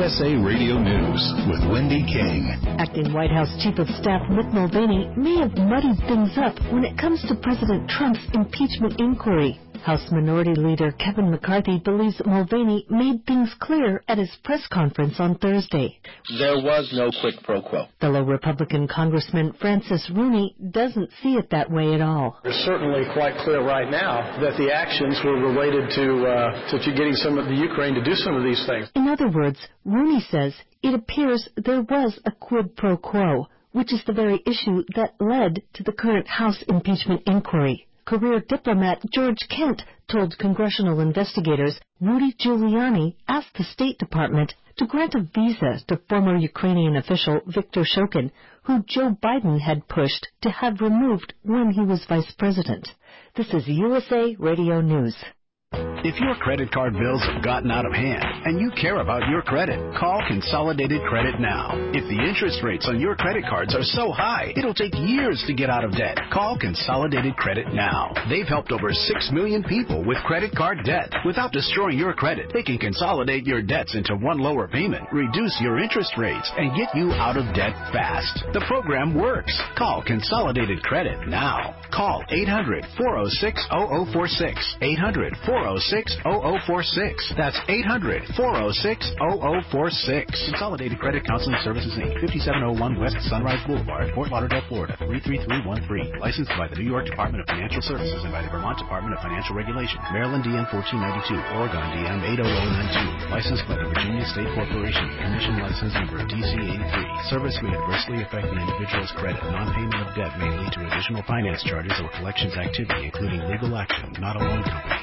USA Radio News with Wendy King. Acting White House Chief of Staff Mick Mulvaney may have muddied things up when it comes to President Trump's impeachment inquiry. House Minority Leader Kevin McCarthy believes Mulvaney made things clear at his press conference on Thursday. There was no quid pro quo. Fellow Republican Congressman Francis Rooney doesn't see it that way at all. It's certainly quite clear right now that the actions were related to getting some of the Ukraine to do some of these things. In other words, Rooney says it appears there was a quid pro quo, which is the very issue that led to the current House impeachment inquiry. Career diplomat George Kent told congressional investigators Rudy Giuliani asked the State Department to grant a visa to former Ukrainian official Viktor Shokin, who Joe Biden had pushed to have removed when he was vice president. This is USA Radio News. If your credit card bills have gotten out of hand and you care about your credit, call Consolidated Credit now. If the interest rates on your credit cards are so high, it'll take years to get out of debt. Call Consolidated Credit now. They've helped over 6 million people with credit card debt. Without destroying your credit, they can consolidate your debts into one lower payment, reduce your interest rates, and get you out of debt fast. The program works. Call Consolidated Credit now. Call 800-406-0046. 800-406-0046. That's 800-406-0046. Consolidated Credit Counseling Services, Inc., 5701 West Sunrise Boulevard, Fort Lauderdale, Florida, 33313. Licensed by the New York Department of Financial Services and by the Vermont Department of Financial Regulation. Maryland DM 1492. Oregon DM 80092. Licensed by the Virginia State Corporation. Commission license number DC 83. Service may adversely affect the individual's credit. Non-payment of debt may lead to additional finance charges or collections activity, including legal action, not a loan company.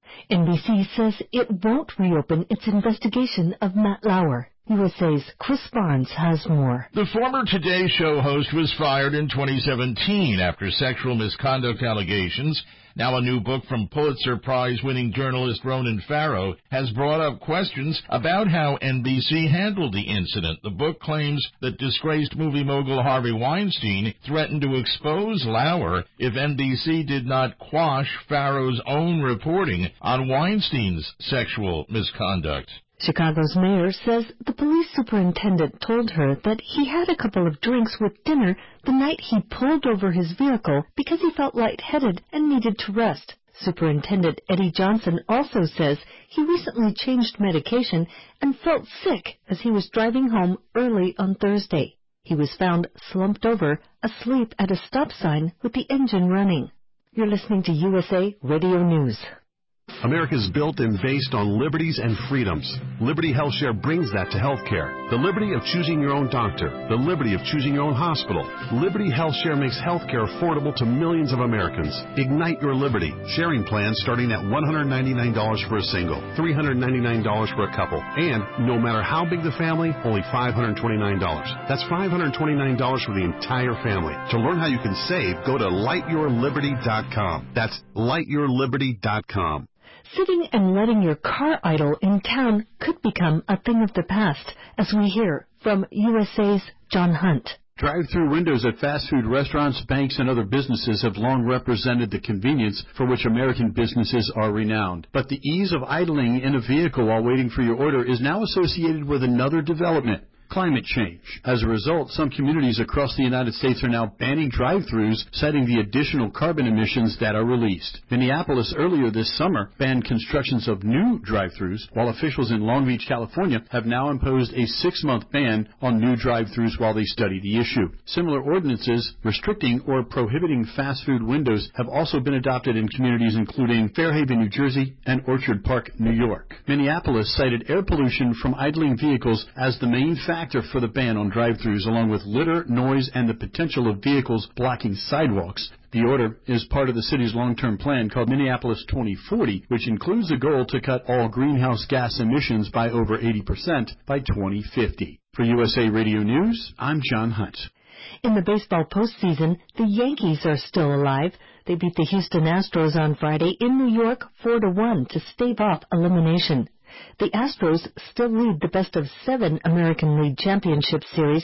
NBC says it won't reopen its investigation of Matt Lauer. USA's Chris Barnes has more. The former Today Show host was fired in 2017 after sexual misconduct allegations. Now a new book from Pulitzer Prize-winning journalist Ronan Farrow has brought up questions about how NBC handled the incident. The book claims that disgraced movie mogul Harvey Weinstein threatened to expose Lauer if NBC did not quash Farrow's own reporting on Weinstein's sexual misconduct. Chicago's mayor says the police superintendent told her that he had a couple of drinks with dinner the night he pulled over his vehicle because he felt lightheaded and needed to rest. Superintendent Eddie Johnson also says he recently changed medication and felt sick as he was driving home early on Thursday. He was found slumped over, asleep at a stop sign with the engine running. You're listening to USA Radio News. America is built and based on liberties and freedoms. Liberty HealthShare brings that to healthcare. The liberty of choosing your own doctor. The liberty of choosing your own hospital. Liberty HealthShare makes healthcare affordable to millions of Americans. Ignite your liberty. Sharing plans starting at $199 for a single, $399 for a couple, and no matter how big the family, only $529. That's $529 for the entire family. To learn how you can save, go to lightyourliberty.com. That's lightyourliberty.com. Sitting and letting your car idle in town could become a thing of the past, as we hear from USA's John Hunt. Drive-through windows at fast food restaurants, banks, and other businesses have long represented the convenience for which American businesses are renowned. But the ease of idling in a vehicle while waiting for your order is now associated with another development: climate change. As a result, some communities across the United States are now banning drive-thrus, citing the additional carbon emissions that are released. Minneapolis earlier this summer banned constructions of new drive-thrus, while officials in Long Beach, California have now imposed a 6-month ban on new drive-thrus while they study the issue. Similar ordinances restricting or prohibiting fast food windows have also been adopted in communities including Fairhaven, New Jersey, and Orchard Park, New York. Minneapolis cited air pollution from idling vehicles as the main factor for the ban on drive-thrus, along with litter, noise, and the potential of vehicles blocking sidewalks. The order is part of the city's long-term plan called Minneapolis 2040, which includes a goal to cut all greenhouse gas emissions by over 80% by 2050. For USA Radio News, I'm John Hunt. In the baseball postseason, the Yankees are still alive. They beat the Houston Astros on Friday in New York 4-1 to stave off elimination. The Astros still lead the best-of-7 American League Championship Series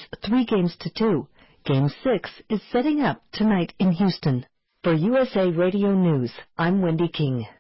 3-2. Game 6 is setting up tonight in Houston. For USA Radio News, I'm Wendy King.